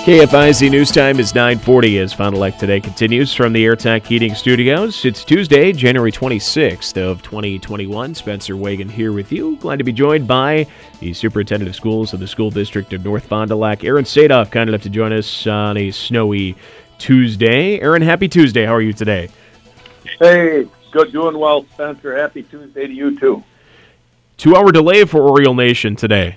KFIZ News Time is 9:40 as Fond du Lac Today continues from the AirTech Heating Studios. It's Tuesday, January 26th of 2021. Spencer Wagon here with you. Glad to be joined by the Superintendent of Schools of the School District of North Fond du Lac, Aaron Sadoff, kind enough to join us on a snowy Tuesday. Aaron, happy Tuesday. How are you today? Hey, good, doing well, Spencer. Happy Tuesday to you, too. 2-hour delay for Oriole Nation today.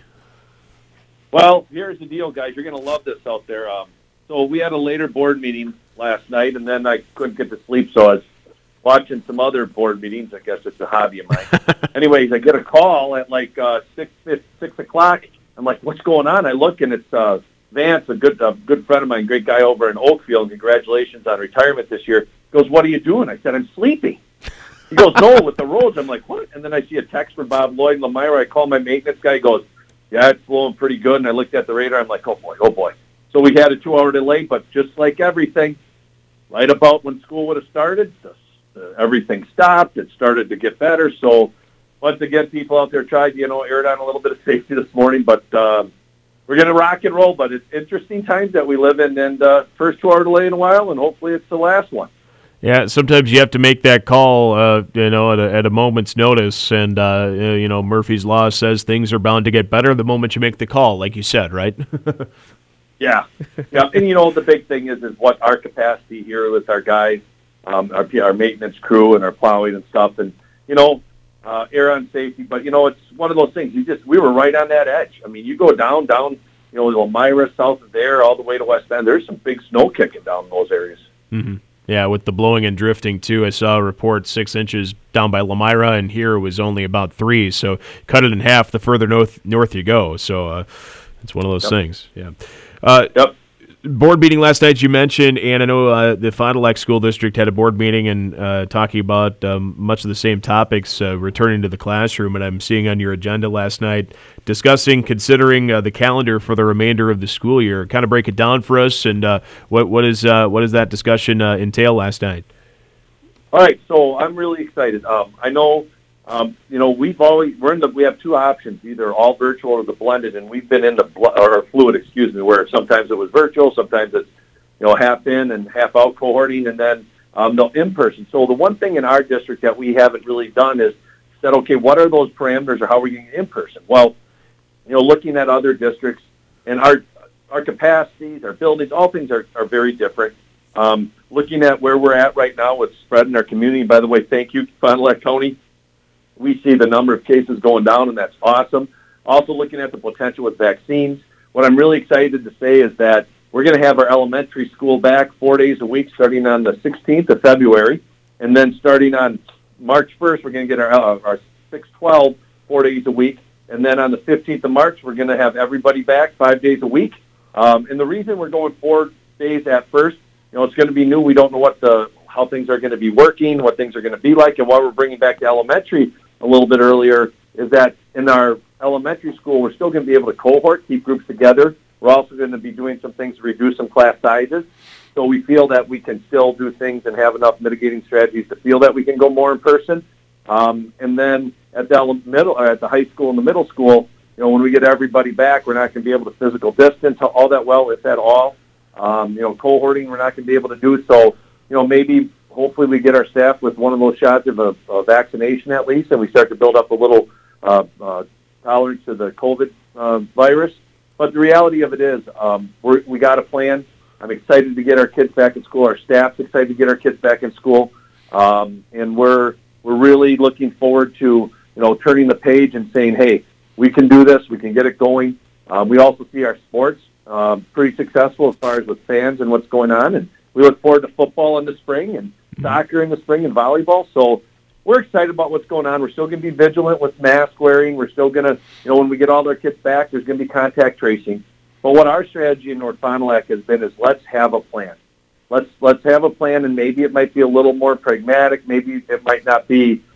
Well, here's the deal, guys. You're going to love this out there. So we had a later board meeting last night, and then I couldn't get to sleep, so I was watching some other board meetings. I guess it's a hobby of mine. Anyways, I get a call at like 6 o'clock. I'm like, what's going on? I look, and it's Vance, a good friend of mine, great guy over in Oakfield. Congratulations on retirement this year. He goes, what are you doing? I said, I'm sleeping. He goes, no, with the roads. I'm like, what? And then I see a text from Bob Lloyd Lemira. I call my maintenance guy. He goes, yeah, it's blowing pretty good. And I looked at the radar. I'm like, oh, boy. So we had a 2-hour delay, but just like everything, right about when school would have started, everything stopped. It started to get better. So once again, people out there tried, aired on a little bit of safety this morning, but we're going to rock and roll. But it's interesting times that we live in, and first 2-hour delay in a while, and hopefully it's the last one. Yeah, sometimes you have to make that call, at a moment's notice, and Murphy's Law says things are bound to get better the moment you make the call, like you said, right? Yeah. And the big thing is what our capacity here with our guys, our maintenance crew and our plowing and stuff, and air on safety. But it's one of those things. We were right on that edge. I mean, you go down, Elmira, south of there, all the way to West Bend. There's some big snow kicking down in those areas. Mm-hmm. Yeah, with the blowing and drifting, too. I saw a report 6 inches down by Lemira, and here it was only about 3. So cut it in half the further north you go. So it's one of those things. Yeah. Yep. Board meeting last night, you mentioned, and I know the Fond du Lac School District had a board meeting and talking about much of the same topics returning to the classroom. And I'm seeing on your agenda last night considering the calendar for the remainder of the school year. Kind of break it down for us, and what does that discussion entail last night? All right, so I'm really excited. I know. We have two options, either all virtual or the blended, and we've been in or fluid, where sometimes it was virtual, sometimes it's, half in and half out cohorting, and then the in-person. So the one thing in our district that we haven't really done is said, okay, what are those parameters, or how are we getting in-person? Well, looking at other districts and our capacities, our buildings, all things are very different. Looking at where we're at right now with spread in our community, by the way, thank you, Fond du Lac County. We see the number of cases going down, and that's awesome. Also looking at the potential with vaccines. What I'm really excited to say is that we're going to have our elementary school back 4 days a week starting on the 16th of February. And then starting on March 1st, we're going to get our 6-12 4 days a week. And then on the 15th of March, we're going to have everybody back 5 days a week. And the reason we're going 4 days at first, it's going to be new. We don't know how things are going to be working, what things are going to be like. And why we're bringing back the elementary a little bit earlier is that in our elementary school, we're still going to be able to cohort, keep groups together. We're also going to be doing some things to reduce some class sizes. So we feel that we can still do things and have enough mitigating strategies to feel that we can go more in person. And then at the high school and the middle school, when we get everybody back, we're not going to be able to physical distance all that well, if at all. Cohorting, we're not going to be able to do so. Hopefully we get our staff with one of those shots of a vaccination at least, and we start to build up a little tolerance to the COVID virus. But the reality of it is we got a plan. I'm excited to get our kids back in school. Our staff's excited to get our kids back in school. And we're really looking forward to, turning the page and saying, hey, we can do this. We can get it going. We also see our sports pretty successful as far as with fans and what's going on. And we look forward to football in the spring and soccer in the spring and volleyball. So we're excited about what's going on. We're still going to be vigilant with mask wearing. We're still going to, when we get all our kids back, there's going to be contact tracing. But what our strategy in North Fond du Lac has been is let's have a plan. Let's have a plan, and maybe it might be a little more pragmatic. Maybe it might not be,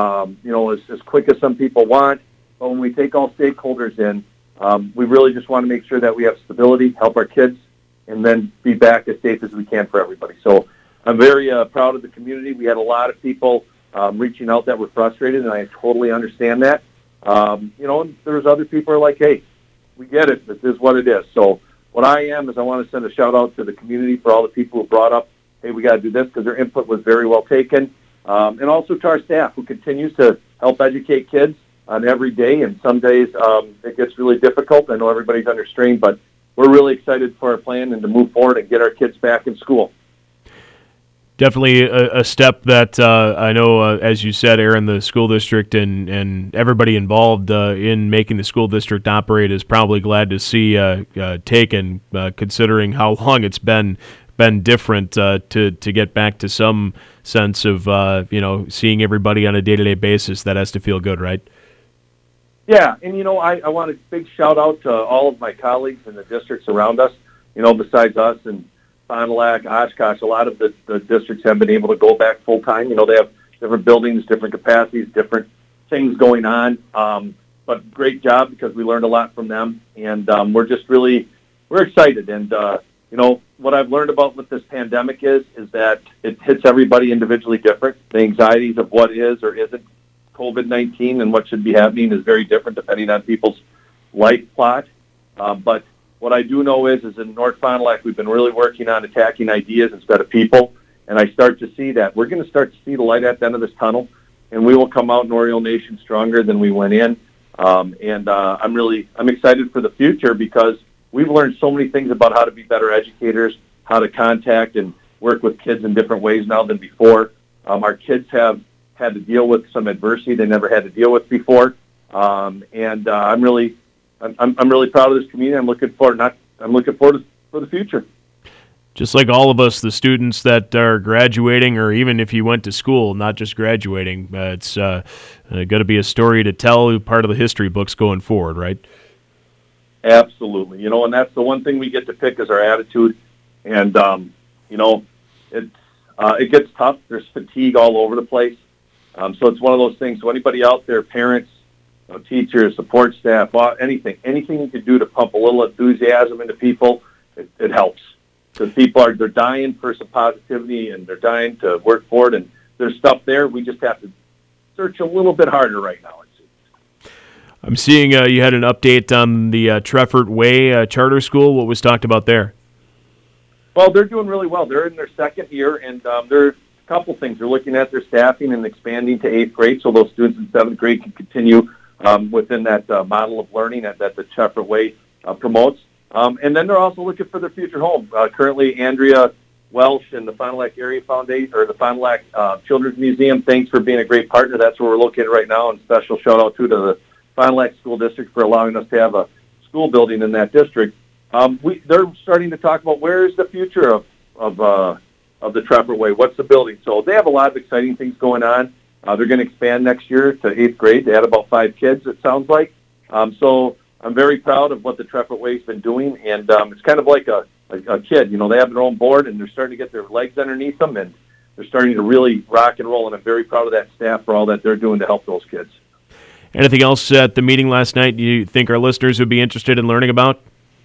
as quick as some people want. But when we take all stakeholders in, we really just want to make sure that we have stability, help our kids, and then be back as safe as we can for everybody. So I'm very proud of the community. We had a lot of people reaching out that were frustrated, and I totally understand that. And there's other people who are like, hey, we get it. This is what it is. So what I am is I want to send a shout out to the community for all the people who brought up, hey, we got to do this, because their input was very well taken. And also to our staff who continues to help educate kids on every day. And some days it gets really difficult. I know everybody's under strain, but we're really excited for our plan and to move forward and get our kids back in school. Definitely a step that I know, as you said, Aaron, the school district and everybody involved in making the school district operate is probably glad to see taken, considering how long it's been different to get back to some sense of seeing everybody on a day-to-day basis. That has to feel good, right? Yeah, and I want a big shout out to all of my colleagues in the districts around us. Besides us and Fond du Lac, Oshkosh, a lot of the districts have been able to go back full time. They have different buildings, different capacities, different things going on. But great job, because we learned a lot from them, and we're excited. And what I've learned about with this pandemic is that it hits everybody individually different. The anxieties of what is or isn't COVID-19 and what should be happening is very different depending on people's life plot. But what I do know is in North Fond du Lac, we've been really working on attacking ideas instead of people, and I start to see that. We're going to start to see the light at the end of this tunnel, and we will come out in Oriole Nation stronger than we went in. I'm excited for the future, because we've learned so many things about how to be better educators, how to contact and work with kids in different ways now than before. Our kids have had to deal with some adversity they never had to deal with before, and I'm really proud of this community. I'm looking forward for the future. Just like all of us, the students that are graduating, or even if you went to school, not just graduating, it's going to be a story to tell, part of the history books going forward, right? Absolutely. And that's the one thing we get to pick is our attitude. And, it gets tough. There's fatigue all over the place. So it's one of those things. So anybody out there, parents, teachers, support staff, anything you can do to pump a little enthusiasm into people, it helps. Because people they're dying for some positivity, and they're dying to work for it, and there's stuff there. We just have to search a little bit harder right now. I'm seeing you had an update on the Treffert Way Charter School. What was talked about there? Well, they're doing really well. They're in their second year, and there are a couple things. They're looking at their staffing and expanding to 8th grade, so those students in 7th grade can continue within that model of learning that the Treffert Way promotes. And then they're also looking for their future home. Currently, Andrea Welsh and the Fond du Lac Area Foundation, or the Fond du Lac Children's Museum, thanks for being a great partner. That's where we're located right now, and special shout out to the Fond du Lac School District for allowing us to have a school building in that district. They're starting to talk about where is the future of the Treffert Way. What's the building? So they have a lot of exciting things going on. They're going to expand next year to 8th grade. They add about 5 kids, it sounds like. So I'm very proud of what the Treffert Way's been doing, and it's kind of like a kid. They have their own board, and they're starting to get their legs underneath them, and they're starting to really rock and roll, and I'm very proud of that staff for all that they're doing to help those kids. Anything else at the meeting last night you think our listeners would be interested in learning about?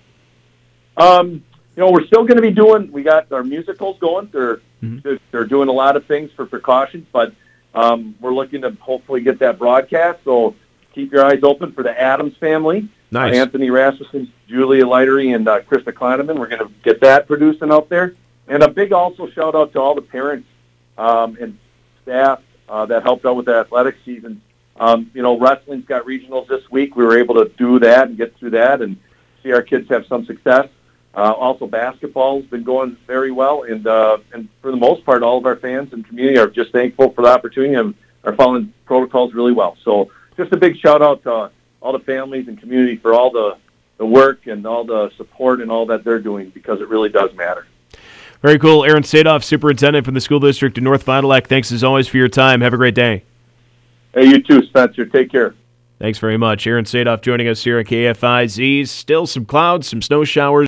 We're still going to be we got our musicals going. They're doing a lot of things for precautions, but we're looking to hopefully get that broadcast. So keep your eyes open for the Addams Family. Nice. Anthony Rasmussen, Julia Leitery, and Krista Kleineman. We're going to get that produced and out there. And a big also shout out to all the parents and staff that helped out with the athletic season. Wrestling's got regionals this week. We were able to do that and get through that and see our kids have some success. Also, basketball's been going very well, and for the most part, all of our fans and community are just thankful for the opportunity and are following protocols really well. So just a big shout-out to all the families and community for all the work and all the support and all that they're doing, because it really does matter. Very cool. Aaron Sadoff, Superintendent from the School District in North Fond du Lac. Thanks, as always, for your time. Have a great day. Hey, you too, Spencer. Take care. Thanks very much. Aaron Sadoff joining us here at KFIZ. Still some clouds, some snow showers.